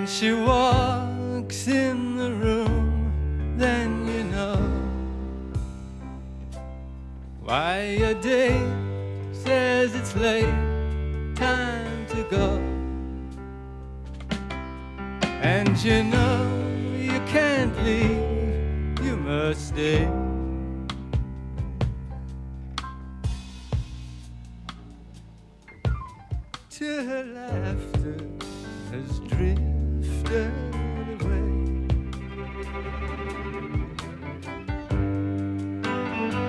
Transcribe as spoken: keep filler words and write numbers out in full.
When she walks in the room, then you know why your date says it's late, time to go. And you know you can't leave, you must stay. Till her laughter has drifted away.